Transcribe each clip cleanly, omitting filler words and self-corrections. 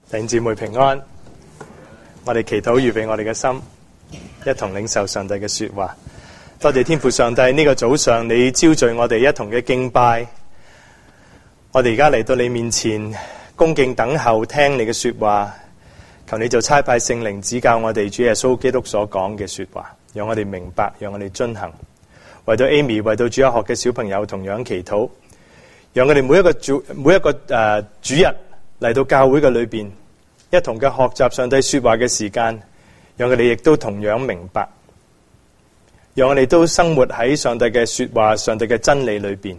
弟兄姊妹平安，我哋祈禱預備我哋嘅心，一同領受上帝嘅說話。多謝天父上帝，呢個早上你召聚我哋一同嘅敬拜，我哋而家嚟到你面前恭敬等候聽你嘅說話，求你就差派聖靈指教我哋主耶穌基督所講嘅說話，讓我哋明白，讓我哋遵行。為到 Amy， 為到主日學嘅小朋友同樣祈禱，讓我哋每一個主日嚟到教會嘅裏邊，一同嘅學習上帝說話嘅時間，讓佢哋亦都同樣明白，讓我哋都生活喺上帝嘅說話、上帝嘅真理裏邊，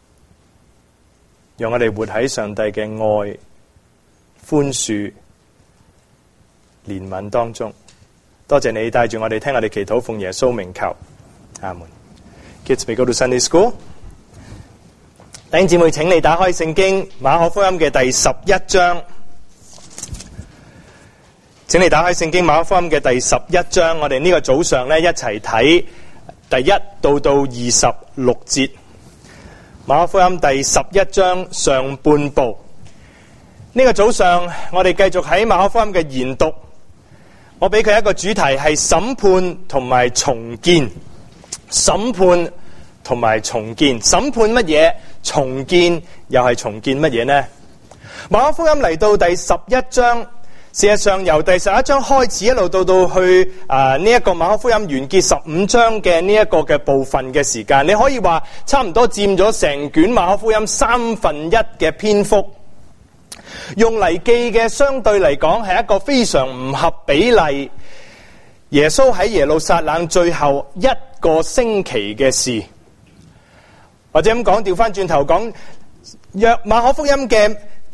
讓我哋活喺上帝嘅愛、寬恕、憐憫當中。多謝你帶住我哋聽我哋祈禱，奉耶穌名求，阿門。Kids may go to Sunday school。弟兄姊妹，請你打開聖經馬可福音嘅第11章。請你打開聖經馬可福音嘅第11章，我哋呢個早上咧一齊睇第1到26節。馬可福音第11章上半部。呢個早上我哋繼續喺馬可福音嘅研讀。我俾佢一個主題係審判同埋重建。審判同埋重建。審判乜嘢？重建又係重建乜嘢呢？馬可福音嚟到第11章，事實上由第11章開始一路到去呢一個馬可福音完結15章嘅呢一個嘅部分嘅時間，你可以話差唔多佔咗成卷馬可福音1/3嘅篇幅。用嚟記嘅相對嚟講係一個非常唔合比例，耶穌喺耶路撒冷最後1個星期嘅事。或者咁講，調翻轉頭講，約馬可福音嘅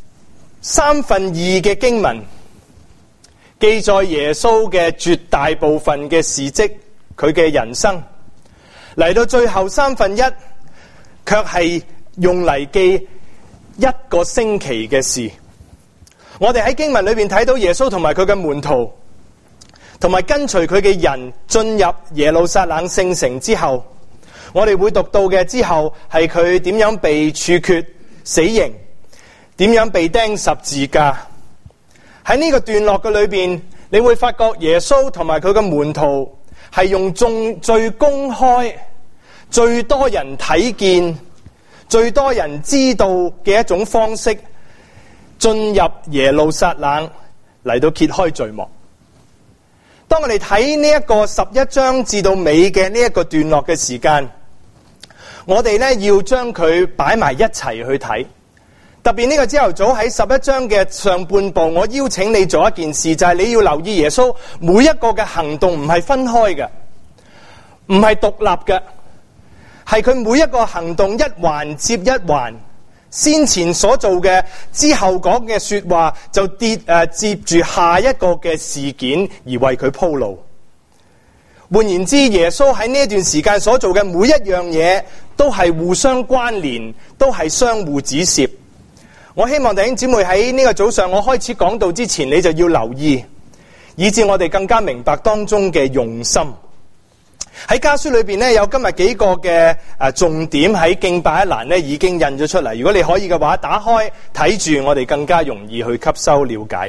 2/3嘅經文記載耶穌嘅絕大部分嘅事蹟，佢嘅人生，嚟到最後1/3，卻係用嚟記1個星期嘅事。我哋喺經文裏邊睇到耶穌同埋佢嘅門徒，同埋跟隨佢嘅人進入耶路撒冷聖城之後，我哋會讀到嘅之後係佢點樣被處決死刑，點樣被釘十字架。喺呢個段落嘅裏邊，你會發覺耶穌同埋佢嘅門徒係用最公開、最多人睇見、最多人知道嘅一種方式進入耶路撒冷嚟到揭開序幕。當我哋睇呢一個11章至到尾嘅呢一個段落嘅時間，我哋呢要將佢擺埋一齊去睇。特別呢個朝頭早喺11章嘅上半部，我邀請你做一件事，就係你要留意耶穌每一個嘅行動唔係分開嘅，唔係獨立嘅，係佢每一個行動一環接一環，先前所做嘅，之後講嘅說話就接住下一個嘅事件而為佢鋪路。換言之，耶穌喺呢一段時間所做嘅每一樣嘢都係互相關聯，都係相互指涉。我希望弟兄姊妹喺呢個早上我開始講道之前，你就要留意，以致我哋更加明白當中嘅用心。喺家書裏邊呢，有今日幾個嘅重點喺敬拜一欄呢已經印咗出嚟。如果你可以嘅話，打開睇住，我哋更加容易去吸收了解。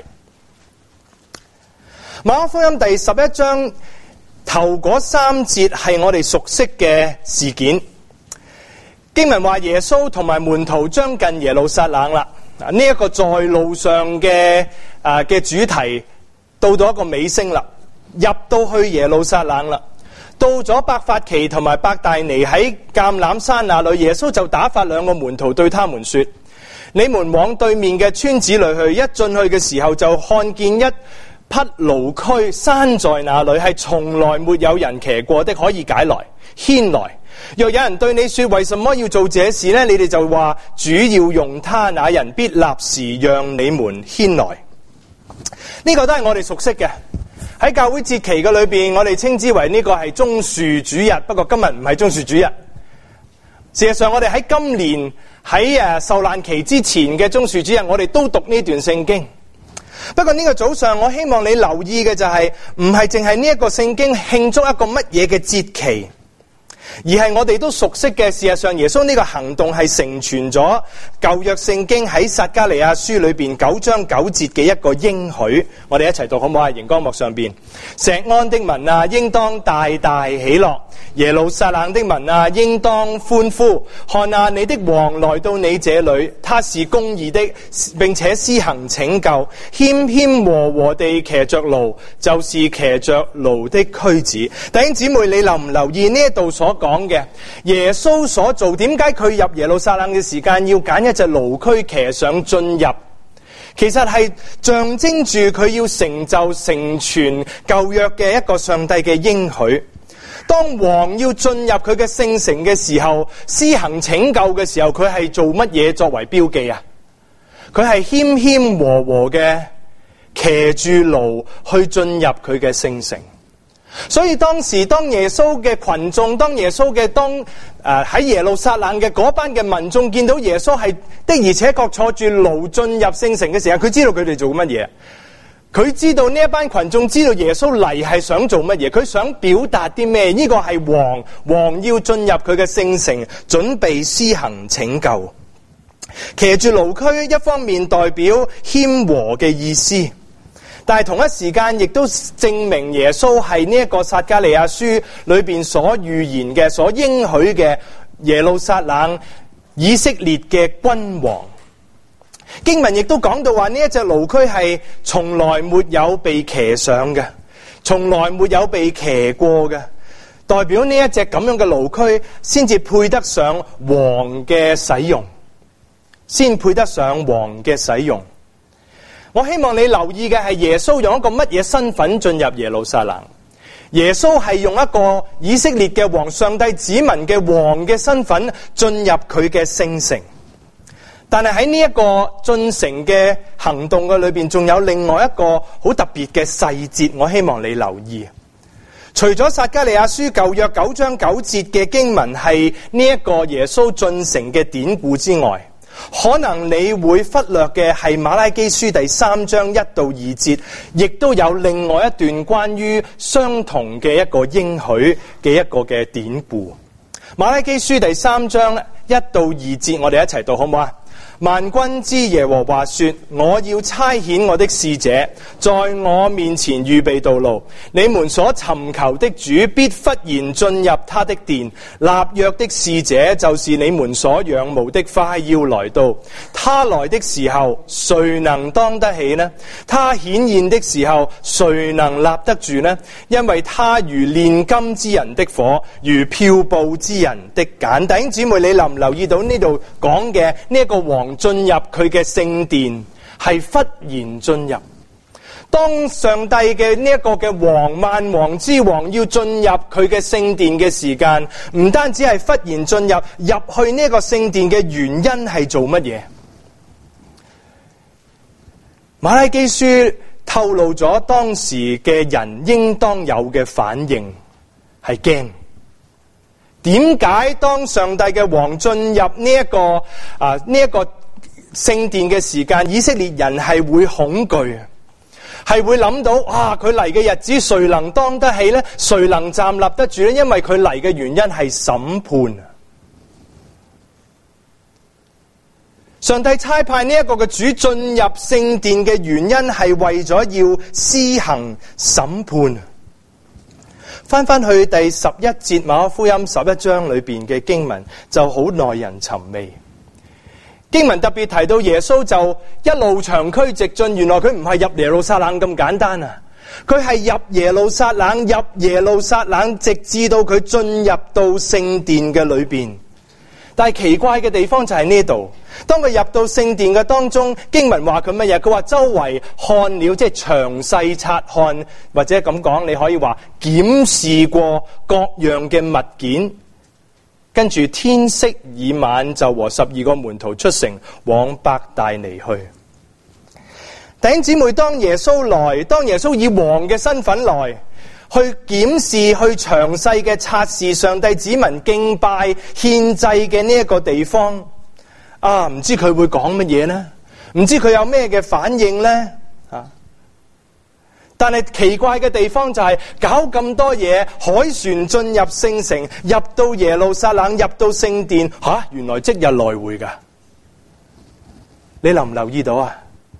馬可福音第11章頭嗰3節係我哋熟悉嘅事件。經文話耶穌同埋門徒將近耶路撒冷啦。呢一個在路上嘅主題到咗一個尾聲啦，入到去耶路撒冷啦。到咗伯法其同埋伯大尼喺橄欖山那裏，耶穌就打發2個門徒對他們說：你們往對面嘅村子裏去。一進去嘅時候，就看見一匹驢駒拴在那裏，係從來沒有人騎過的，可以解來牽來。若有人對你說為什麼要做這事呢？你哋就話主要用他，那人必立時讓你們牽來。呢個都係我哋熟悉嘅。喺教會節期嘅裏邊，我哋稱之為呢個係棕樹主日，不過今日唔係棕樹主日。事實上，我哋喺今年喺受難期之前嘅棕樹主日，我哋都讀呢段聖經。不過呢個早上，我希望你留意嘅就係唔係淨係呢一個聖經慶祝一個乜嘢嘅節期， 而係我哋都熟悉嘅。事實上，耶穌呢個行動係成全咗舊約聖經喺撒迦利亞書裏邊9章9節嘅一個應許。我哋一齊讀好唔好啊？熒光幕上邊，錫安的民啊，應當大大喜樂；耶路撒冷的民啊，應當歡呼。看啊，你的王來到你這裏，他是公義的，並且施行拯救，謙謙和和地騎着驢，就是騎着驢的駒子。弟兄姊妹，你留唔留意呢一度所講嘅耶穌所做？點解佢入耶路撒冷嘅時間要揀一隻驢駒騎上進入？其實係象徵住佢要成就成全舊約嘅一個上帝嘅應許。當王要進入佢嘅聖城嘅時候，施行拯救嘅時候，佢係做乜嘢作為標記啊？佢係謙謙和和嘅騎住驢去進入佢嘅聖城。所以當時當耶穌嘅群眾，當耶穌嘅喺耶路撒冷嘅嗰班嘅民眾見到耶穌係的而且確坐住驢進入聖城嘅時候，佢知道佢哋做乜嘢。佢知道呢一班群眾知道耶穌嚟係想做乜嘢，佢想表達啲咩？呢個係王要進入佢嘅聖城，準備施行拯救。騎住驢駒一方面代表謙和嘅意思，但係同一時間亦都證明耶穌係呢一個撒迦利亞書裏邊所預言嘅、所應許嘅耶路撒冷以色列嘅君王。經文亦都講到話，呢一隻驢駒係從來沒有被騎上嘅，從來沒有被騎過嘅，代表呢一隻咁樣嘅驢駒先至配得上王嘅使用，先配得上王嘅使用。我希望你留意嘅係耶穌用一個乜嘢身份進入耶路撒冷？耶穌係用一個以色列嘅王、上帝子民嘅王嘅身份進入佢嘅聖城。但係喺呢一個進城嘅行動嘅裏邊，仲有另外一個好特別嘅細節，我希望你留意。除咗撒迦利亞書舊約9章9節嘅經文係呢一個耶穌進城嘅典故之外，可能你會忽略嘅係馬拉基書第3章1到2節，亦都有另外一段關於相同嘅一個應許嘅一個嘅典故。馬拉基書第3章1到2節，我哋一齊讀好唔好啊？萬軍之耶和華說：我要差遣我的使者，在我面前預備道路。你們所尋求的主必忽然進入他的殿。立約的使者就是你們所仰慕的，快要來到。他來的時候，誰能當得起呢？他顯現的時候，誰能立得住呢？因為他如煉金之人的火，如漂布之人的鹼。弟兄姊妹，你留唔留意到呢度講嘅呢一個王進入佢嘅聖殿係忽然進入？當上帝嘅呢一個嘅王，萬王之王要進入佢嘅聖殿嘅時間，唔單止係忽然進入去呢個聖殿嘅原因係做乜嘢？馬拉基書透露咗當時嘅人應當有嘅反應係驚。點解當上帝嘅王進入呢一個聖殿嘅時間，以色列人係會恐懼，係會諗到佢嚟嘅日子誰能當得起呢？誰能站立得住呢？因為佢嚟嘅原因係審判。上帝差派呢一個嘅主進入聖殿嘅原因係為咗要施行審判。翻去第11節馬可福音11章裏邊嘅經文就好耐人尋味。經文特別提到耶穌就一路長驅直進，原來佢唔係入耶路撒冷咁簡單啊！佢係入耶路撒冷，直至到佢進入到聖殿嘅裏邊。但係奇怪嘅地方就係呢度，當佢入到聖殿嘅當中，經文話佢乜嘢？佢話周圍看了，即係詳細察看，或者咁講，你可以話檢視過各樣嘅物件。跟住天色已晚，就和12個門徒出城往伯大尼去。弟兄姊妹，當耶穌以王嘅身份來，去檢視、去詳細嘅察視上帝子民敬拜獻祭嘅呢一個地方，唔知佢會講乜嘢呢？唔知佢有咩嘅反應呢？ 但係奇怪嘅地方就係搞咁多嘢，海船進入聖城，入到耶路撒冷，入到聖殿，原來即日來回噶。你留唔留意到啊？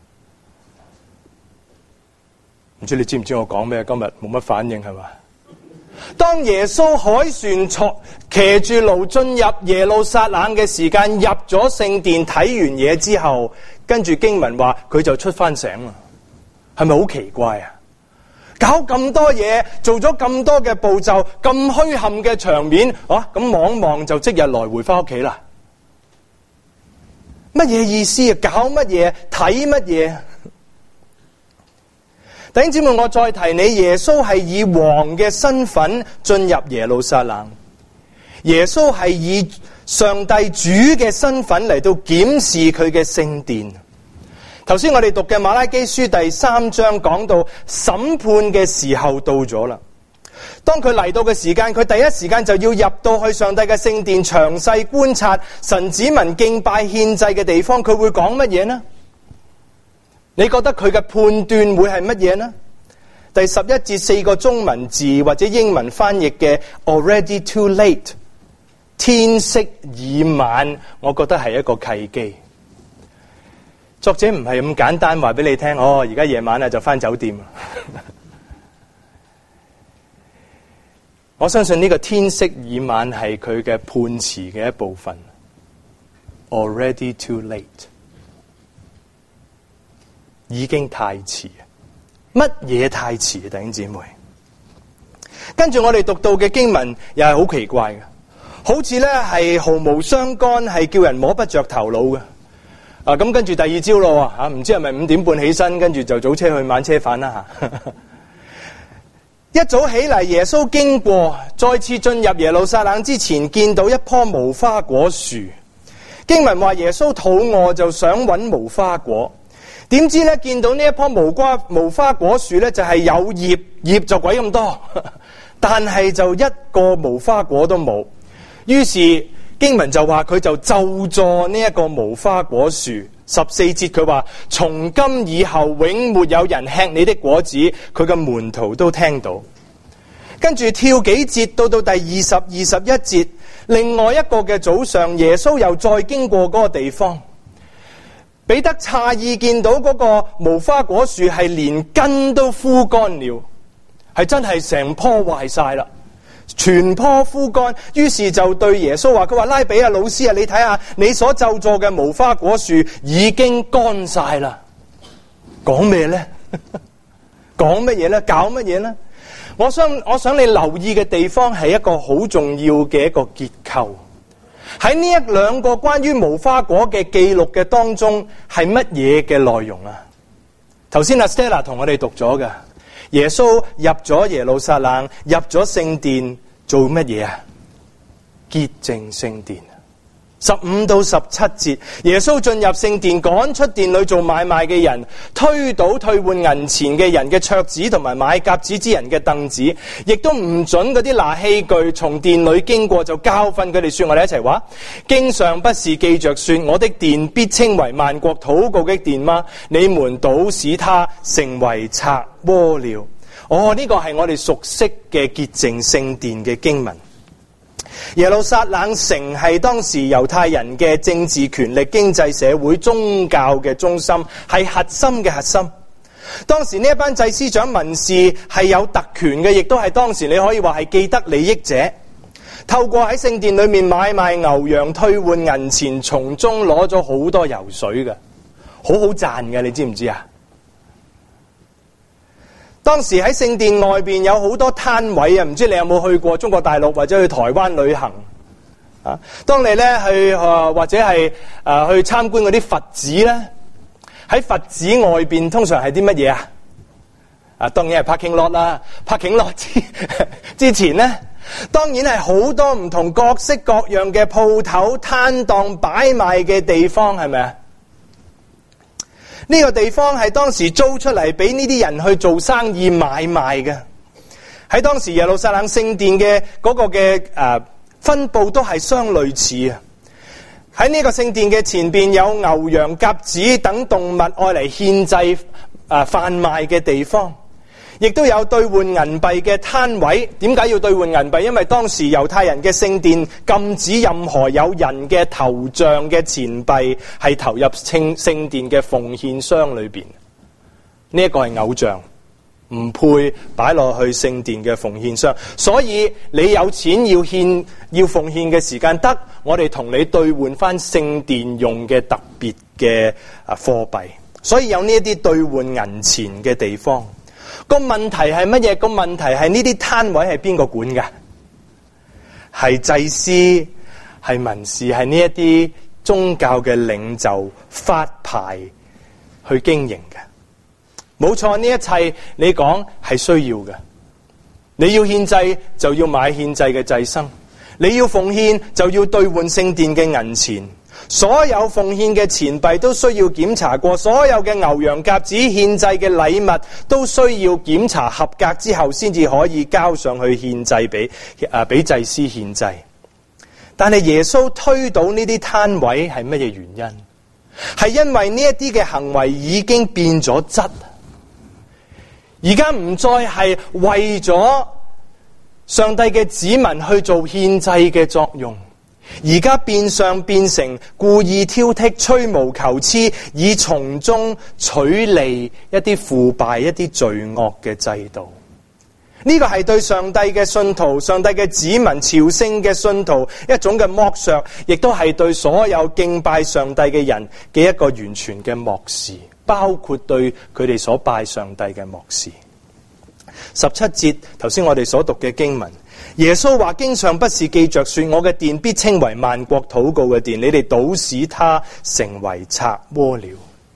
唔知你知唔知我講咩？今日冇乜反應係嘛？當耶穌海船騎住驢進入耶路撒冷嘅時間，入咗聖殿睇完嘢之後，跟住經文話佢就出翻城啦，係咪好奇怪啊？搞咁多嘢，做咗咁多嘅步驟，咁墟冚嘅場面，咁望望就即日來回翻屋企啦。乜嘢意思啊？搞乜嘢？睇乜嘢？弟兄姊妹，我再提你，耶穌係以王嘅身份進入耶路撒冷，耶穌係以上帝主嘅身份嚟到檢視佢嘅聖殿。頭先我哋讀嘅馬拉基書第3章講到審判嘅時候到咗啦。當佢嚟到嘅時間，佢第一時間就要入到去上帝嘅聖殿，詳細觀察神子民敬拜獻祭嘅地方。佢會講乜嘢呢？你覺得佢嘅判斷會係乜嘢呢？第11節4個中文字或者英文翻譯嘅 already too late， 天色已晚，我覺得係一個契機。作者唔係咁簡單話俾你聽，而家夜晚就翻酒店。我相信呢個天色已晚係佢嘅判詞嘅一部分。already too late，已經太遲。乜嘢太遲啊？弟兄姊妹，跟住我哋讀到嘅經文又係好奇怪嘅，好似咧係毫無相干，係叫人摸不着頭腦嘅。咁跟住第二朝咯，唔知係咪5點半起身，跟住就早車去晚車返啦吓。一早起嚟，耶穌經過，再次進入耶路撒冷之前，見到一棵無花果樹。經文話耶穌肚餓就想搵無花果，點知咧見到呢一棵無花果樹咧就係有葉就鬼咁多，但係就一個無花果都冇。於是經文就話佢就咒詛呢一個無花果樹。14節佢話從今以後永沒有人吃你的果子，佢嘅門徒都聽到。跟住跳幾節到第20、21節，另外一個嘅早上，耶穌又再經過嗰個地方，彼得詫異見到嗰個無花果樹係連根都枯乾了，係真係成棵壞晒啦，全棵枯乾。於是就對耶穌話，佢話拉比啊，老師啊，你睇下你所咒詛嘅無花果樹已經乾晒啦。講咩呢？講乜嘢呢？搞乜嘢呢？我想你留意嘅地方係一個好重要嘅一個結構。喺呢一兩個關於無花果嘅記錄嘅當中，係乜嘢嘅內容啊？頭先阿 Stella 同我哋讀咗嘅，耶穌入咗耶路撒冷，入咗聖殿做乜嘢啊？潔淨聖殿。15到17節，耶穌進入聖殿，趕出殿裏做買賣嘅人，推倒退換銀錢嘅人嘅桌子，同埋買鴿子之人嘅凳子，亦都唔准嗰啲拿器具從殿裏經過，就教訓佢哋說，我哋一齊話，經上不是記着說，我的殿必稱為萬國禱告的殿嗎？你們倒使它成為賊窩了。呢個係我哋熟悉嘅潔淨聖殿嘅經文。耶路撒冷城係當時猶太人嘅政治權力、經濟社會、宗教嘅中心，係核心嘅核心。當時呢一班祭司長、文士係有特權嘅，亦都係當時你可以話係既得利益者，透過喺聖殿裏面買賣牛羊、退換銀錢，從中攞咗好多油水嘅，好好賺嘅，你知唔知啊？當時喺聖殿外邊有好多攤位啊，唔知你有冇去過中國大陸或者去台灣旅行啊？當你咧去或者係去參觀嗰啲佛寺咧，喺佛寺外邊通常係啲乜嘢啊？當然係 parking lot 啦。parking lot 之前咧，當然係好多唔同各式各樣嘅鋪頭、攤檔擺賣嘅地方，係咪啊？呢個地方係當時租出嚟俾呢啲人去做生意買賣嘅。喺當時耶路撒冷聖殿嘅嗰個嘅分佈都係相類似啊。喺呢個聖殿嘅前邊有牛羊鴿子等動物愛嚟獻祭販賣嘅地方， 亦都有兌換銀幣嘅攤位。點解要兌換銀幣？因為當時猶太人嘅聖殿禁止任何有人嘅頭像嘅錢幣係投入聖殿嘅奉獻箱裏邊。呢一個係偶像，唔配擺落去聖殿嘅奉獻箱。所以你有錢要奉獻嘅時間，得我哋同你兌換翻聖殿用嘅特別嘅貨幣。所以有呢一啲兌換銀錢嘅地方。個問題係乜嘢？個問題係呢啲攤位係邊個管㗎？係祭司，係文士，係呢一啲宗教嘅領袖發牌去經營嘅。冇錯，呢一切你講係需要嘅。你要獻祭就要買獻祭嘅祭牲，你要奉獻就要兌換聖殿嘅銀錢。所有奉獻嘅錢幣都需要檢查過，所有嘅牛羊鴿子獻祭嘅禮物都需要檢查合格之後，先至可以交上去獻祭俾祭司獻祭。但係耶穌推倒呢啲攤位係乜嘢原因？係因為呢一啲嘅行為已經變咗質，而家唔再係為咗上帝嘅子民去做獻祭嘅作用。而家變相變成故意挑剔、吹毛求疵，以從中取利一啲腐敗、一啲罪惡嘅制度。呢個係對上帝嘅信徒、上帝嘅子民、朝聖嘅信徒一種嘅剝削，亦都係對所有敬拜上帝嘅人嘅一個完全嘅漠視，包括對佢哋所拜上帝嘅漠視。17節，頭先我哋所讀嘅經文，耶穌話：經上不是記着說，我嘅殿必稱為萬國禱告嘅殿，你哋倒使它成為賊窩了。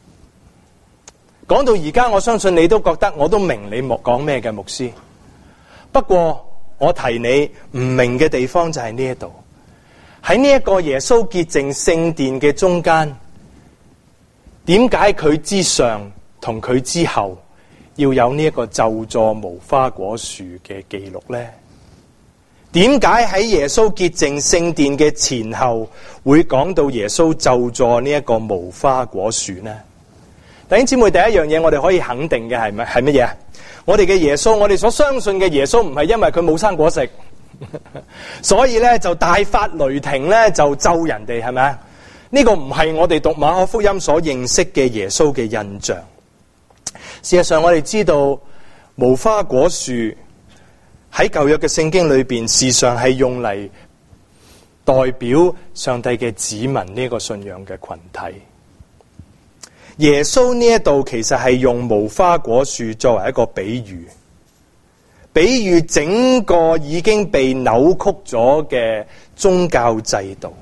講到而家，我相信你都覺得我都明你講咩嘅，牧師。不過我提你唔明嘅地方就係呢一度，喺呢一個耶穌潔淨聖殿嘅中間，點解佢之上同佢之後要有呢一個咒詛無花果樹嘅記錄呢？點解喺耶穌潔淨聖殿嘅前後會講到耶穌咒詛呢一個無花果樹呢？弟兄姊妹，第一樣嘢我哋可以肯定嘅係乜嘢？我哋嘅耶穌，我哋所相信嘅耶穌唔係因為佢冇生果食，所以咧就大發雷霆咧就咒人哋，係咪啊？呢個唔係我哋讀馬可福音所認識嘅耶穌嘅印象。事實上，我哋知道無花果樹喺舊約嘅聖經裏邊，時常係用嚟代表上帝嘅子民呢個信仰嘅群體。耶穌呢一度其實係用無花果樹作為一個比喻，比喻整個已經被扭曲咗嘅宗教制度，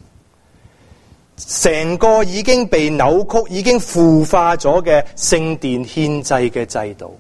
成個已經被扭曲、已經腐化咗嘅聖殿獻祭嘅制度。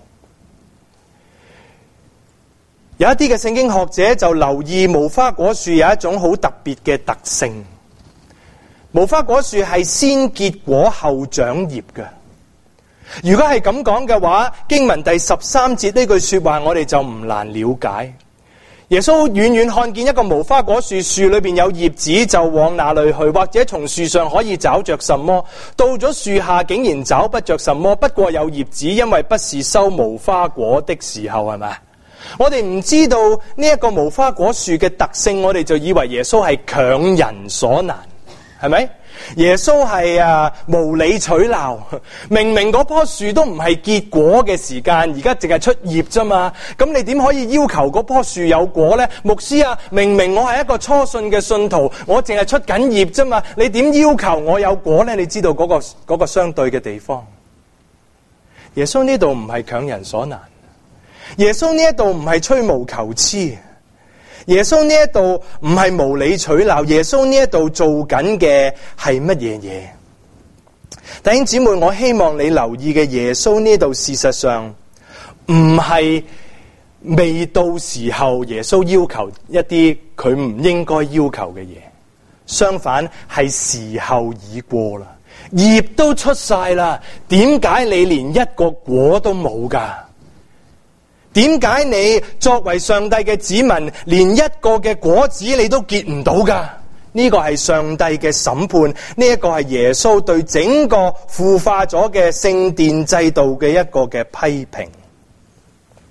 有一啲嘅聖經學者就留意無花果樹有一種好特別嘅特性。無花果樹係先結果後長葉嘅。如果係咁講嘅話，經文第13節呢句說話我哋就唔難了解。耶穌遠遠看見一個無花果樹，樹裏邊有葉子，就往那裏去，或者從樹上可以找着什麼。到咗樹下竟然找不着什麼，不過有葉子，因為不是收無花果的時候，係咪？我哋唔知道呢一個無花果樹嘅特性，我哋就以為耶穌係強人所難，係咪？耶穌係無理取鬧，明明嗰棵樹都唔係結果嘅時間，而家淨係出葉啫嘛，咁你點可以要求嗰棵樹有果呢？牧師啊，明明我係一個初信嘅信徒，我淨係出緊葉啫嘛，你點要求我有果呢？你知道嗰個相對嘅地方。耶穌呢度唔係強人所難，耶穌呢一度唔係吹毛求疵，耶穌呢一度唔係無理取鬧，耶穌呢一度做緊嘅係乜嘢嘢？弟兄姊妹，我希望你留意嘅，耶穌呢度事實上唔係未到時候耶穌要求一啲佢唔應該要求嘅嘢，相反係時候已過啦，葉都出晒啦，點解你連一個果都冇噶？點解你作為上帝嘅子民，連一個嘅果子你都結唔到噶？呢個係上帝嘅審判，呢一個係耶穌對整個腐化咗嘅聖殿制度嘅一個嘅批評。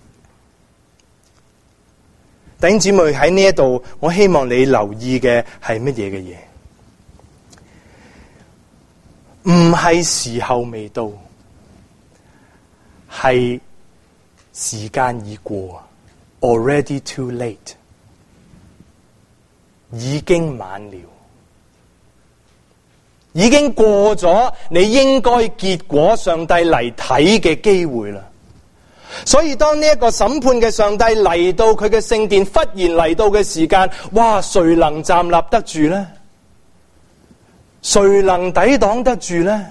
弟兄姊妹，喺呢一度，我希望你留意嘅係乜嘢嘅嘢？唔係時候未到，係時間已過 ，already too late， 已經晚了，已經過咗你應該結果上帝嚟睇嘅機會啦。所以當呢一個審判嘅上帝嚟到佢嘅聖殿，忽然嚟到嘅時間，哇！誰能站立得住呢？誰能抵擋得住呢？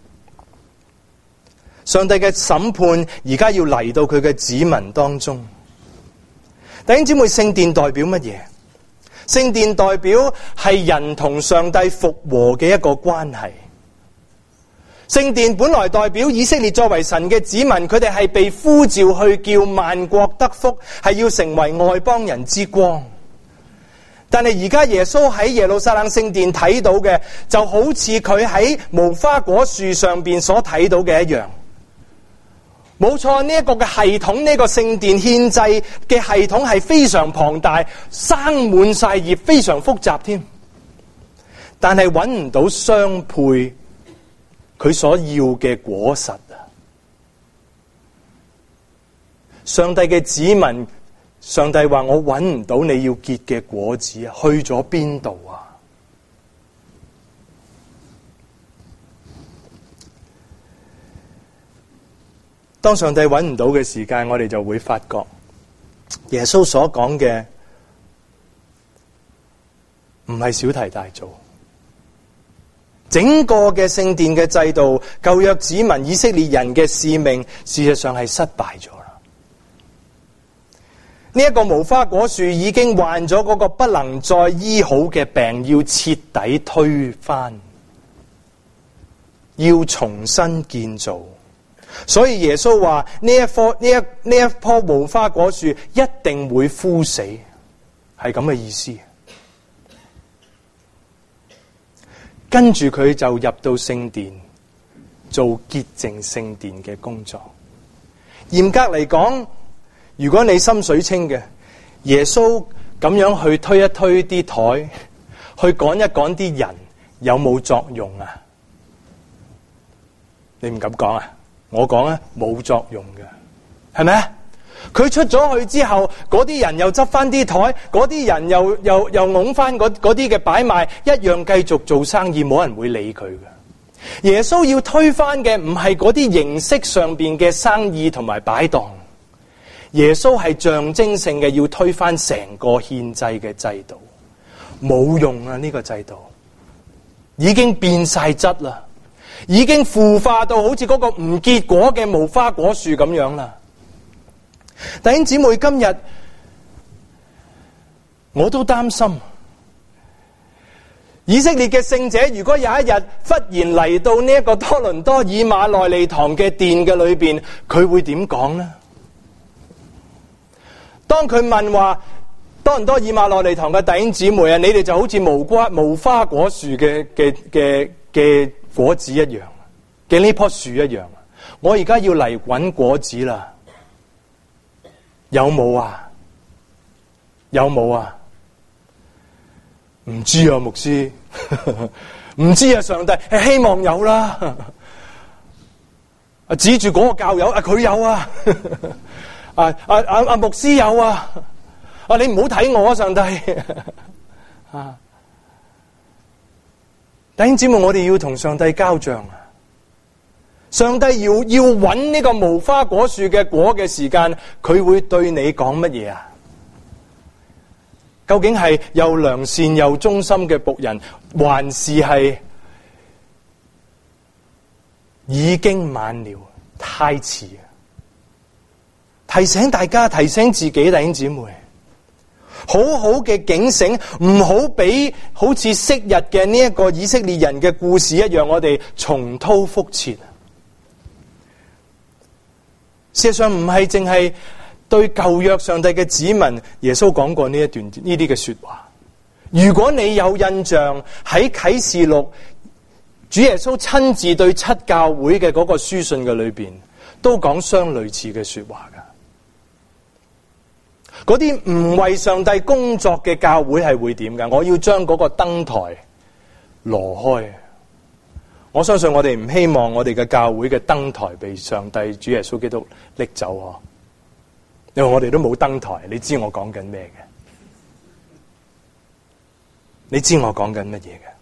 上帝嘅審判而家要嚟到佢嘅子民當中。弟兄姊妹，聖殿代表乜嘢？聖殿代表係人同上帝復和嘅一個關係。聖殿本來代表以色列作為神嘅子民，佢哋係被呼召去叫萬國得福，係要成為外邦人之光。但係而家耶穌喺耶路撒冷聖殿睇到嘅，就好似佢喺無花果樹上邊所睇到嘅一樣。冇錯，呢一個嘅系統，呢個聖殿獻祭嘅系統係非常龐大，生滿晒葉，非常複雜添。但係揾唔到相配佢所要嘅果實啊！上帝嘅子民，上帝話我揾唔到你要結嘅果子啊，去咗邊度啊？當上帝揾唔到嘅時間，我哋就會發覺耶穌所講嘅唔係小題大做。整個嘅聖殿嘅制度，舊約子民以色列人嘅使命，事實上係失敗咗啦。呢一個無花果樹已經患咗嗰個不能再醫好嘅病，要徹底推翻，要重新建造。所以耶穌話呢一棵無花果樹一定會枯死，係咁嘅意思。跟住佢就入到聖殿做潔淨聖殿嘅工作。嚴格嚟講，如果你心水清嘅，耶穌咁樣去推一推啲台，去趕一趕啲人，有冇作用啊？你唔敢講啊？我講啊，冇作用嘅，係咪啊？佢出咗去之後，嗰啲人又執翻啲台，嗰啲人又拱翻嗰啲嘅擺賣，一樣繼續做生意，冇人會理佢嘅。耶穌要推翻嘅唔係嗰啲形式上邊嘅生意同埋擺檔，耶穌係象徵性嘅要推翻成個獻祭嘅制度，冇用啊！呢個制度已經變晒質啦，已經腐化到好似嗰個唔結果嘅無花果樹咁樣啦。弟兄姊妹，今日我都擔心以色列嘅聖者，如果有一日忽然嚟到呢一個多倫多以馬內利堂嘅殿嘅裏邊，佢會點講呢？當佢問話多倫多以馬內利堂嘅弟兄姊妹啊，你哋就好似無花果樹嘅果子一樣，嘅呢棵樹一樣，我而家要嚟搵果子啦。有冇啊？有冇啊？唔知啊，牧師，唔知啊，上帝，希望有啦。指住嗰個教友，佢有啊，牧師有啊，你唔好睇我啊，上帝。弟兄姊妹，我哋要同上帝交賬啊！上帝要揾呢個無花果樹嘅果嘅時間，佢會對你講乜嘢啊？究竟係又良善又忠心嘅僕人，還是係已經晚了，太遲啊？提醒大家，提醒自己，弟兄姊妹，好好嘅警醒，唔好俾好似昔日嘅呢一個以色列人嘅故事一樣，我哋重蹈覆轍。事實上唔係淨係對舊約上帝嘅子民，耶穌講過呢啲嘅說話。如果你有印象喺啟示錄，主耶穌親自對七教會嘅嗰個書信嘅裏邊，都講相類似嘅說話噶。 嗰啲唔為上帝工作嘅教會係會點㗎？我要將嗰個燈台挪開。我相信我哋唔希望我哋嘅教會嘅燈台被上帝主耶穌基督拎走嗬，因為我哋都冇燈台。你知我講緊咩嘅？你知我講緊乜嘢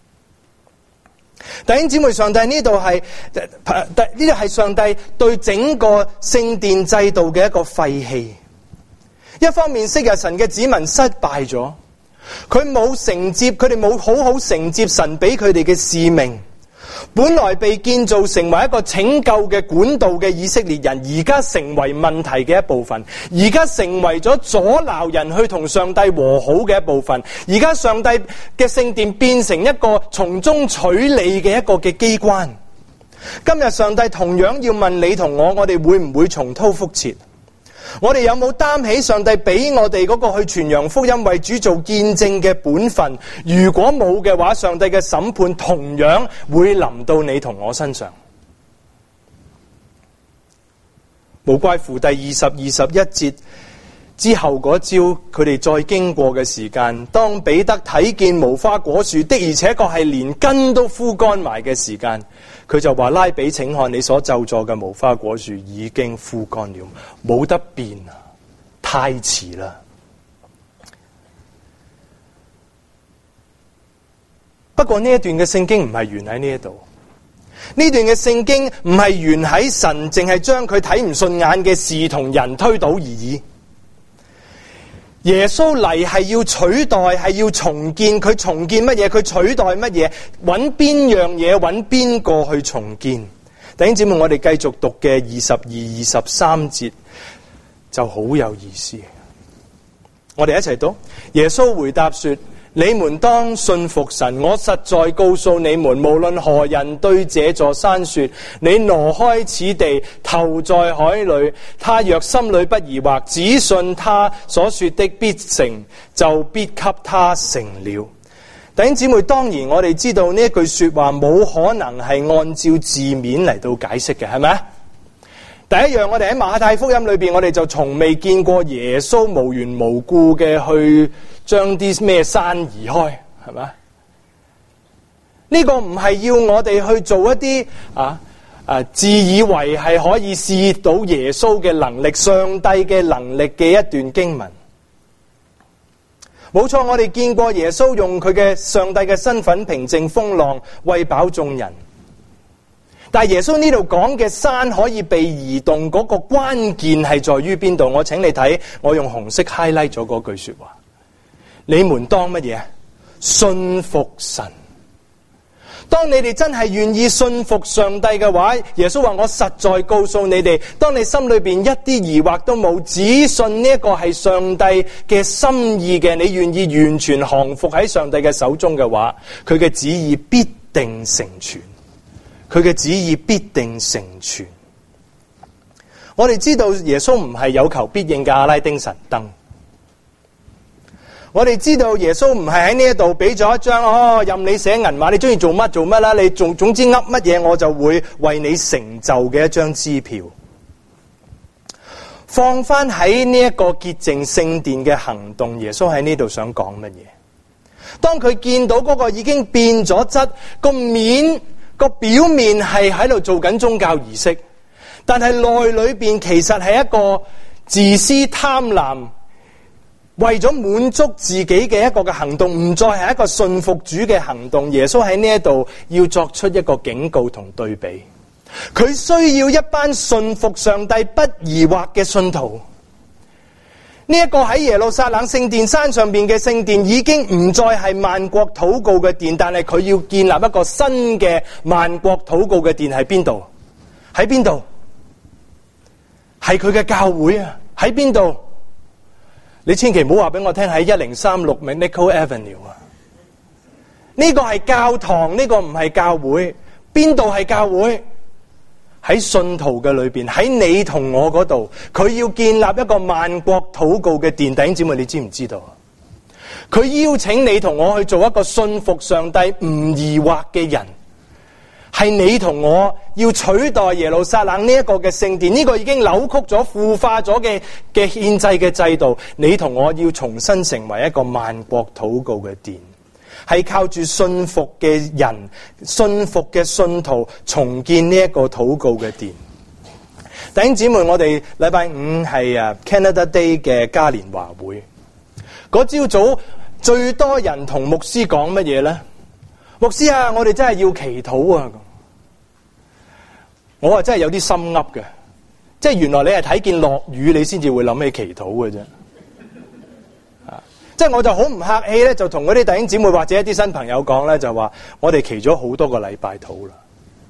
嘅？弟兄姊妹，上帝呢度係上帝對整個聖殿制度嘅一個廢棄。一方面，昔日神嘅子民失敗咗，佢哋冇好好承接神俾佢哋嘅使命。本來被建造成為一個拯救嘅管道嘅以色列人，而家成為問題嘅一部分，而家成為咗阻撓人去同上帝和好嘅一部分，而家上帝嘅聖殿變成一個從中取利嘅一個嘅機關。今日上帝同樣要問你同我哋會唔會重蹈覆轍？我哋有冇擔起上帝俾我哋嗰個去傳揚福音、為主做見證嘅本分？如果冇嘅話，上帝嘅審判同樣會臨到你同我身上。無怪乎第20、21節之後嗰朝，佢哋再經過嘅時間，當彼得睇見無花果樹的而且確係連根都枯乾埋嘅時間，佢就話：拉比，請看，你所咒詛嘅無花果樹已經枯乾了，冇得變啊，太遲啦。不過呢一段嘅聖經唔係完喺呢一度，呢段嘅聖經唔係完喺神淨係將佢睇唔順眼嘅事同人推倒而已。耶穌嚟係要取代，係要重建。佢重建乜嘢？佢取代乜嘢？揾邊樣嘢？揾邊個去重建？弟兄姊妹，我哋繼續讀嘅22、23節就好有意思。我哋一齊讀。耶穌回答說：你們當信服神。我實在告訴你們，無論何人對這座山說：你挪開此地，投在海裏，他若心裏不疑惑，只信他所說的必成，就必給他成了。弟兄姊妹，當然我哋知道呢一句說話冇可能係按照字面嚟到解釋嘅，係咪？第一樣，我哋喺馬太福音裏邊，我哋就從未見過耶穌無緣無故嘅去將啲咩山移開，係咪？呢個唔係要我哋去做一啲自以為係可以試到耶穌嘅能力、上帝嘅能力嘅一段經文。冇錯，我哋見過耶穌用佢嘅上帝嘅身份平靜風浪，餵飽眾人。但係耶穌呢度講嘅山可以被移動，嗰個關鍵係在於邊度？我請你睇，我用紅色 highlight 咗嗰句說話。你們當乜嘢？信服神。當你哋真係願意信服上帝嘅話，耶穌話：我實在告訴你哋，當你心裏邊一啲疑惑都冇，只信呢一個係上帝嘅心意嘅，你願意完全降服喺上帝嘅手中嘅話，佢嘅旨意必定成全。佢嘅旨意必定成全。我哋知道耶穌唔係有求必應嘅阿拉丁神燈。我哋知道耶穌唔係喺呢一度俾咗一張任你寫銀碼，你中意做乜做乜啦，你總之噏乜嘢我就會為你成就嘅一張支票。放翻喺呢一個潔淨聖殿嘅行動，耶穌喺呢度想講乜嘢？當佢見到嗰個已經變咗質，個表面係喺度做緊宗教儀式，但係內裏邊其實係一個自私貪婪，為咗滿足自己嘅一個嘅行動，唔再係一個信服主嘅行動。耶穌喺呢一度要作出一個警告同對比，佢需要一班信服上帝不疑惑嘅信徒。呢一個喺耶路撒冷聖殿山上邊嘅聖殿已經唔再係萬國禱告嘅殿，但係佢要建立一個新嘅萬國禱告嘅殿喺邊度？喺邊度？係佢嘅教會啊！喺邊度？你千祈唔好話俾我聽喺1036 McNichol Avenue 啊！呢個係教堂，呢個唔係教會。邊度係教會？喺信徒嘅裏邊，喺你同我嗰度，佢要建立一個萬國禱告嘅殿。弟兄姊妹，你知唔知道？佢邀請你同我去做一個信服上帝唔疑惑嘅人， 係你同我要取代耶路撒冷呢一個嘅聖殿，呢個已經扭曲咗、腐化咗嘅獻祭嘅制度。你同我要重新成為一個萬國禱告嘅殿，係靠住信服嘅人、信服嘅信徒重建呢一個禱告嘅殿。弟兄姊妹，我哋禮拜五係Canada Day 嘅嘉年華會，嗰朝早最多人同牧師講乜嘢呢？牧師啊，我哋真係要祈禱啊！我真係有啲心噏嘅，即係原來你係睇見落雨你先至會諗起祈禱嘅啫。即係我就好唔客氣咧，就同嗰啲弟兄姊妹或者一啲新朋友講咧，就話我哋祈咗好多個禮拜禱啦。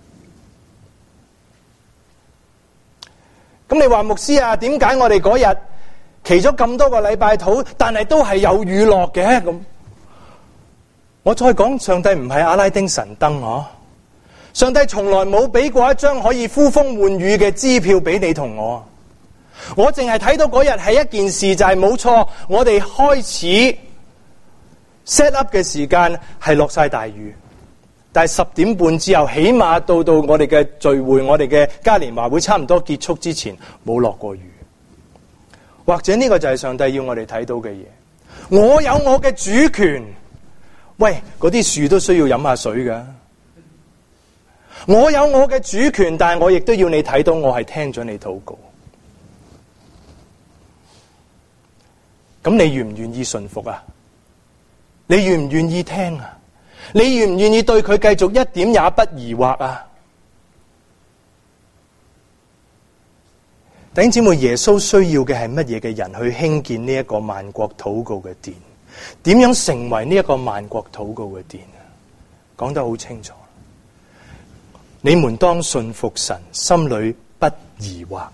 咁你話牧師啊，點解我哋嗰日祈咗咁多個禮拜禱，但係都係有雨落嘅？咁我再講，上帝唔係阿拉丁神燈嗬，上帝從來冇俾過一張可以呼風喚雨嘅支票俾你同我。我淨係睇到嗰日係一件事，就係冇錯，我哋開始 set up 嘅時間係落晒大雨，但係10點半之後，起碼到我哋嘅聚會，我哋嘅嘉年華會差唔多結束之前，冇落過雨。或者呢個就係上帝要我哋睇到嘅嘢。我有我嘅主權，喂，嗰啲樹都需要飲下水㗎。我有我嘅主權，但係我亦都要你睇到我係聽咗你禱告。咁你願唔願意順服啊？你願唔願意聽啊？你願唔願意對佢繼續一點也不疑惑啊？弟兄姊妹，耶穌需要嘅係乜嘢嘅人去興建呢一個萬國禱告嘅殿？點樣成為呢一個萬國禱告嘅殿？講得好清楚。你們當順服神，心裏不疑惑。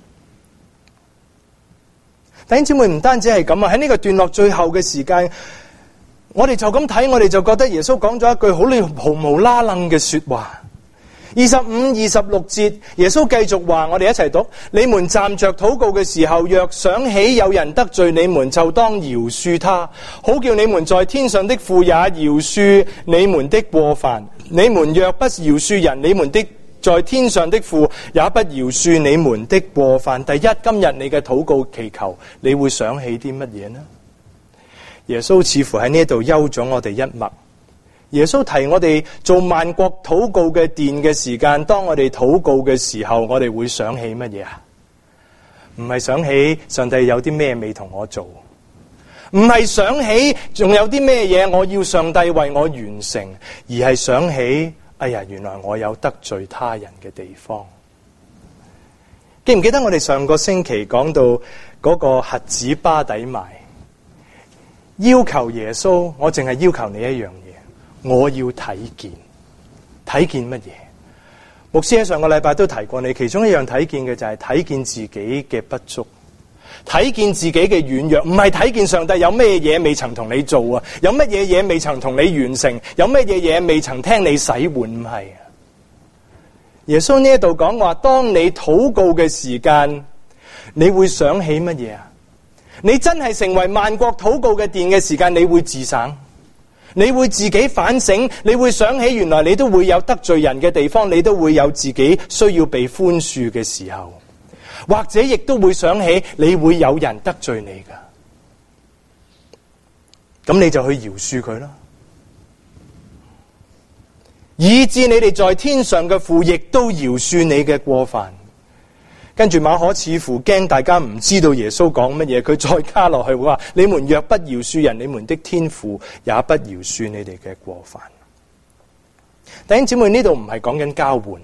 弟兄姊妹，唔單止係咁啊！喺呢個段落最後嘅時間，我哋就咁睇，我哋就覺得耶穌講咗一句毫無拉楞嘅說話。25、26節，耶穌繼續話，我哋一齊讀：你們站着禱告嘅時候，若想起有人得罪你們，就當饒恕他，好叫你們在天上的父也饒恕你們的過犯。你們若不饒恕人，你們的在天上的父也不饒恕你們的過犯。第一，今日你嘅禱告祈求，你會想起啲乜嘢呢？耶穌似乎喺呢度休咗我哋一默。耶穌提我哋做萬國禱告嘅殿嘅時間，當我哋禱告嘅時候，我哋會想起乜嘢啊？唔係想起上帝有啲咩未同我做，唔係想起仲有啲咩嘢我要上帝為我完成，而係想起，哎呀，原來我有得罪他人嘅地方。記唔記得我哋上個星期講到嗰個瞎子巴底賣，要求耶穌，我淨係要求你一樣嘢，我要睇見乜嘢？牧師喺上個禮拜都提過你，其中一樣睇見嘅就係睇見自己嘅不足，睇見自己嘅軟弱，唔係睇見上帝有咩嘢未曾同你做啊，有乜嘢嘢未曾同你完成，有乜嘢嘢未曾聽你洗碗，唔係啊。耶穌呢一度講話，當你禱告嘅時間，你會想起乜嘢啊？你真係成為萬國禱告嘅殿嘅時間，你會自省，你會自己反省，你會想起原來你都會有得罪人嘅地方，你都會有自己需要被寬恕嘅時候，或者亦都會想起你會有人得罪你噶，咁你就去饒恕佢啦，以致你哋在天上嘅父亦都饒恕你嘅過犯。跟住馬可似乎驚大家唔知道耶穌講乜嘢，佢再加落去話：你們若不饒恕人，你們的天父也不饒恕你哋嘅過犯。弟兄姊妹，呢度唔係講緊交換，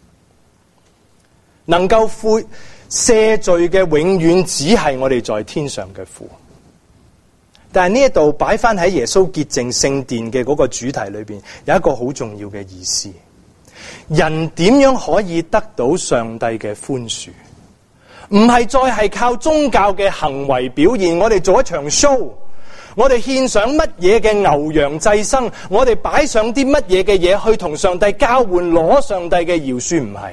能夠赦罪嘅永遠只係我哋在天上嘅父。但係呢一度擺翻喺耶穌潔淨聖殿嘅嗰個主題裏邊，有一個好重要嘅意思。人點樣可以得到上帝嘅寬恕？唔係再係靠宗教嘅行為表現，我哋做一場 show， 我哋獻上乜嘢嘅牛羊祭牲，我哋擺上啲乜嘢嘅嘢去同上帝交換，攞上帝嘅饒恕，唔係。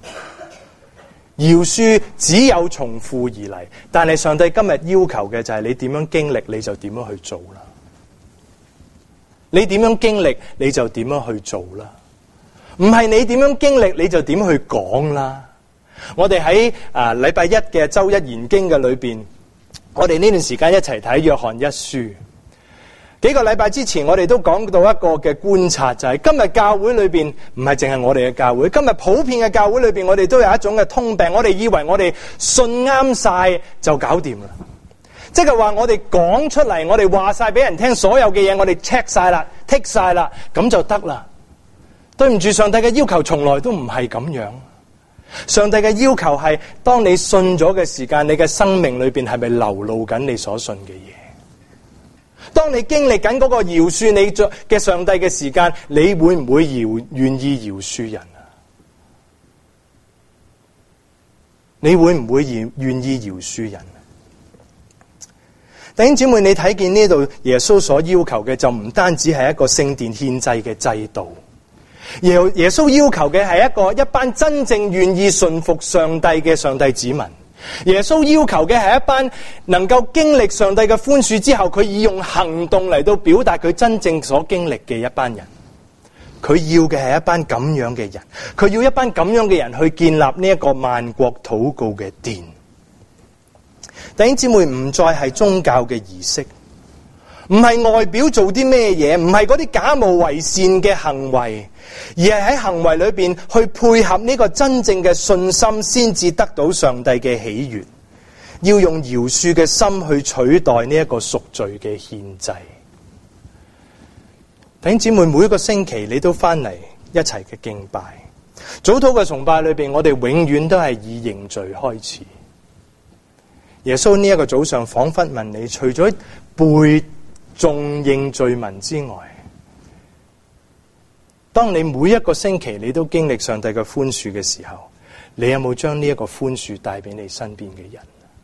饒恕只有從父而嚟，但係上帝今日要求嘅就係你點樣經歷，你就點樣去做啦。你點樣經歷，你就點樣去做啦。 唔係你點樣經歷你就點去講啦。我哋喺禮拜一嘅周一研經嘅裏邊，我哋呢段時間一齊睇約翰一書。幾個禮拜之前我哋都講到一個嘅觀察，就係今日教會裏邊唔係淨係我哋嘅教會，今日普遍嘅教會裏邊，我哋都有一種嘅通病，我哋以為我哋信啱晒就搞掂啦。即係話我哋講出嚟，我哋話晒俾人聽所有嘅嘢，我哋 check 晒啦，tick 晒啦，咁就得啦。對唔住，上帝嘅要求從來都唔係咁樣。上帝嘅要求係，當你信咗嘅時間，你嘅生命裏邊係咪流露緊你所信嘅嘢？當你經歷緊嗰個饒恕你嘅上帝嘅時間，你會唔會願意饒恕人啊？你會唔會願意饒恕人？弟兄姊妹，你睇見呢度耶穌所要求嘅就唔單止係一個聖殿獻祭嘅制度，耶穌要求嘅係一班真正願意順服上帝嘅上帝子民。耶穌要求嘅係一班能夠經歷上帝嘅寬恕之後，佢以用行動嚟到表達佢真正所經歷嘅一班人。佢要嘅係一班咁樣嘅人，佢要一班咁樣嘅人去建立呢一個萬國禱告嘅殿。弟兄姊妹，唔再係宗教嘅儀式，唔係外表做啲咩嘢，唔係嗰啲假冒為善嘅行為，而係喺行為裏邊去配合呢個真正嘅信心，先至得到上帝嘅喜悅。要用饒恕嘅心去取代呢一個贖罪嘅獻祭。弟兄姊妹，每一個星期你都翻嚟一齊嘅敬拜，早禱嘅崇拜裏邊，我哋永遠都係以認罪開始。耶穌呢一個早上仿佛問你，除咗背誦認罪文之外，當你每一個星期你都經歷上帝嘅寬恕嘅時候，你有冇將呢一個寬恕帶俾你身邊嘅人？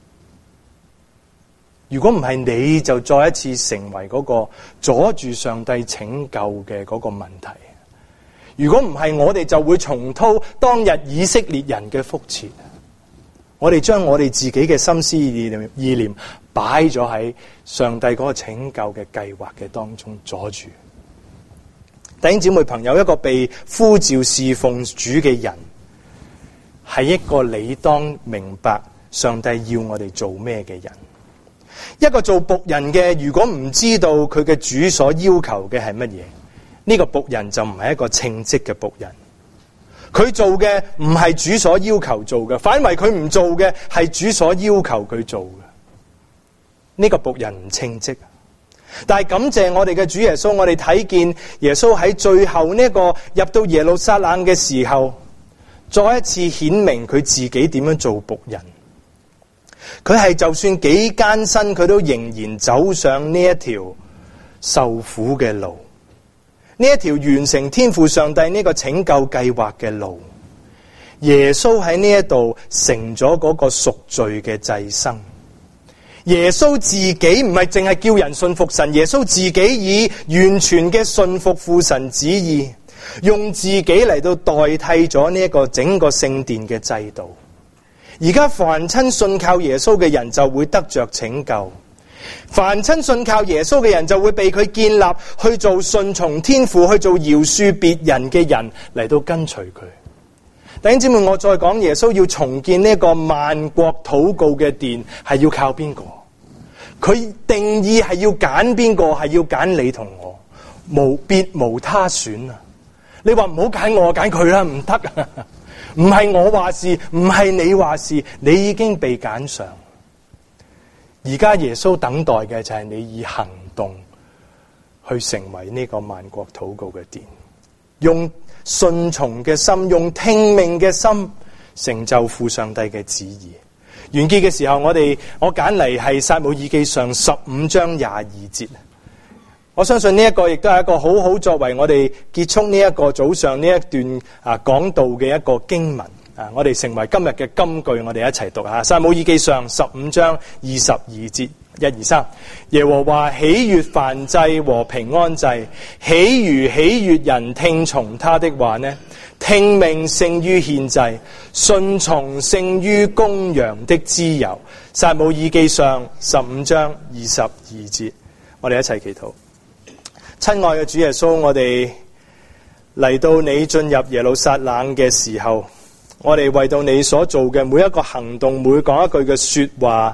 如果唔係，你就再一次成為嗰個阻住上帝拯救嘅嗰個問題。如果唔係，我哋就會重蹈當日以色列人嘅覆轍。我哋將我哋自己嘅心思意念擺咗喺上帝嗰個拯救嘅計劃嘅當中，阻住。弟兄姊妹朋友，一個被呼召侍奉主嘅人，係一個理當明白上帝要我哋做咩嘅人。一個做僕人嘅，如果唔知道佢嘅主所要求嘅係乜嘢，呢個僕人就唔係一個稱職嘅僕人。佢做嘅唔係主所要求做嘅，反為佢唔做嘅係主所要求佢做嘅。呢個僕人唔稱職。但係感謝我哋嘅主耶穌，我哋睇見耶穌喺最後呢個入到耶路撒冷嘅時候，再一次顯明佢自己點樣做僕人。佢係就算幾艱辛，佢都仍然走上呢一條受苦嘅路，呢一條完成天父上帝呢個拯救計劃嘅路。耶穌喺呢一度成咗嗰個贖罪嘅祭牲。耶穌自己唔係淨係叫人信服神，耶穌自己以完全嘅信服父神旨意，用自己嚟到代替咗呢一個整個聖殿嘅制度。而家凡親信靠耶穌嘅人就會得着拯救，凡親信靠耶穌嘅人就會被佢建立去做順從天父，去做饒恕別人嘅人嚟到跟隨佢。弟兄姊妹，我再講，耶穌要重建呢個萬國禱告嘅殿，係要靠邊個？佢定義係要揀邊個？係要揀你同我，別無他選啊！你話唔好揀我，揀佢啦，唔得啊！唔係我話事，唔係你話事，你已經被揀上。而家耶穌等待嘅就係你以行動去成為呢個萬國禱告嘅殿，用順從嘅心，用聽命嘅心，成就父上帝嘅旨意。完結嘅時候，我揀嚟係撒母耳記上15章22節。我相信呢一個亦都係一個好好作為我哋結束呢一個早上呢一段講道嘅一個經文啊！我哋成為今日嘅金句，我哋一齊讀下撒母耳記上15章22節，1、2、3。耶和華喜悅燔祭和平安祭，豈如喜悅人聽從他的話呢？聽命勝於獻祭，順從勝於公羊的脂油。撒母耳記上15章22節，我哋一齊祈禱。親愛嘅主耶穌，我哋嚟到你進入耶路撒冷嘅時候，我哋為到你所做嘅每一個行動，每講一句嘅說話，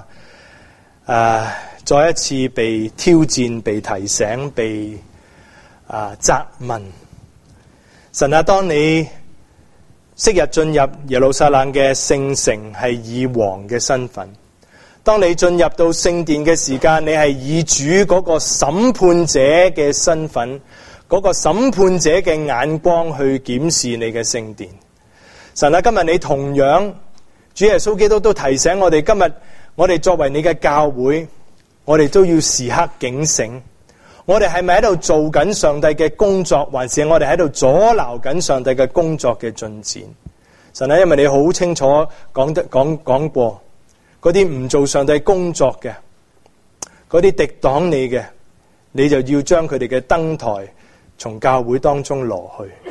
再一次被挑戰、被提醒、被責問。神啊，當你昔日進入耶路撒冷嘅聖城係以王嘅身份，當你進入到聖殿嘅時間，你係以主嗰個審判者嘅身份，嗰個審判者嘅眼光去檢視你嘅聖殿。神啊，今日你同樣，主耶穌基督都提醒我哋，今日我哋作為你嘅教會，我哋都要時刻警醒。我哋係咪喺度做緊上帝嘅工作，還是我哋喺度阻撓緊上帝嘅工作嘅進展？神啊，因為你好清楚講過，嗰啲唔做上帝工作嘅，嗰啲敵擋你嘅，你就要將佢哋嘅燈台從教會當中挪去。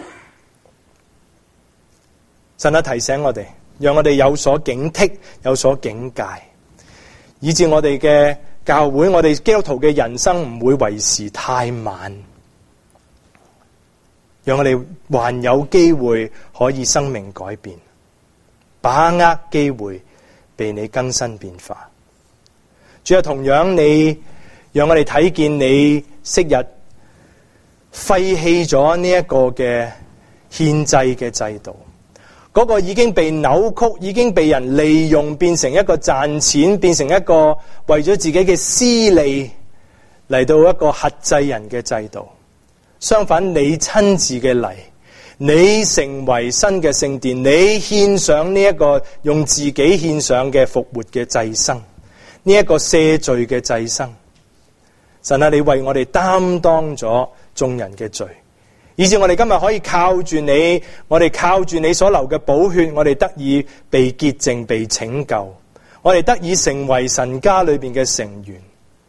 神啊，提醒我哋，讓我哋有所警惕，有所警戒，以致我哋嘅教會，我哋基督徒嘅人生唔會為時太晚，讓我哋還有機會可以生命改變，把握機會被你更新變化。主啊，同樣你讓我哋睇見你昔日廢棄咗呢一個嘅獻祭嘅制度，嗰個已經被扭曲，已經被人利用，變成一個賺錢，變成一個為咗自己嘅私利嚟到一個轄制人嘅制度。相反，你親自嘅嚟，你成為新嘅聖殿，你獻上呢一個用自己獻上嘅復活嘅祭牲，呢一個赦罪嘅祭牲。神啊，你為我哋擔當咗眾人嘅罪，以致我哋今日可以靠住你，我哋靠住你所流嘅寶血，我哋得以被潔淨、被拯救，我哋得以成為神家裏邊嘅成員。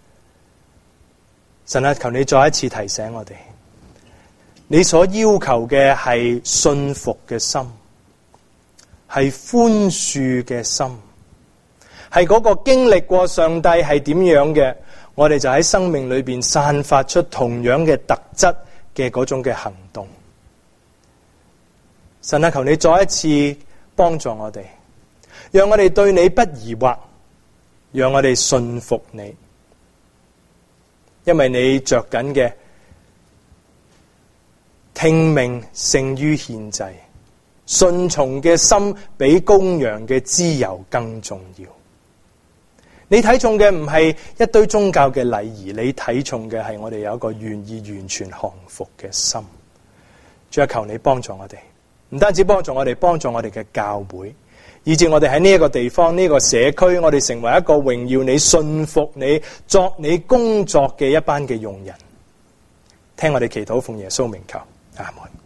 神啊，求你再一次提醒我哋，你所要求嘅係信服嘅心，係寬恕嘅心，係嗰個經歷過上帝係點樣嘅，我哋就喺生命裏邊散發出同樣嘅特質嘅嗰種嘅行動。神啊，求你再一次幫助我哋，讓我哋對你不疑惑，讓我哋信服你，因為你着緊嘅聽命勝於獻祭，順從嘅心比公羊嘅脂油更重要。你睇重嘅唔係一堆宗教嘅禮儀，你睇重嘅係我哋有一個願意完全降服嘅心。主啊，求你幫助我哋，唔單止幫助我哋，幫助我哋嘅教會，以致我哋喺呢一個地方、呢個社區，我哋成為一個榮耀你、信服你、作你工作嘅一班嘅用人。聽我哋祈禱，奉耶穌名求，阿門。